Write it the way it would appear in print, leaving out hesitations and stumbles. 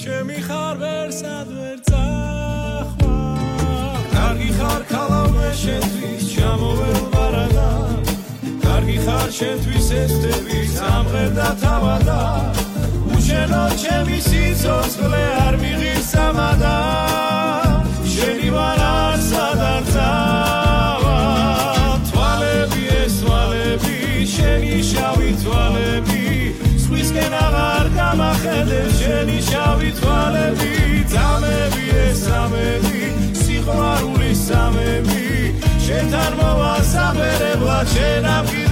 ჩემი ხარ ვერსად ვერ წახვა კარგი ხარ ქალავე შენთვის ჩამოվել ვარადა კარგი ხარ შენთვის ესტები სამღერდა თავადა უშენო ჩემი სიცოცხლე არ მიღის სამადა შენი ვარ არსად არ წავა თვალები ეს თვალები შენი შავი თვალები სხვისკენ აღარ გამახედე შენი შავი თვალები ძამები ეს ძამები სიყვარულის ძამები შენთან მოვასაბერებლად შენ ამგი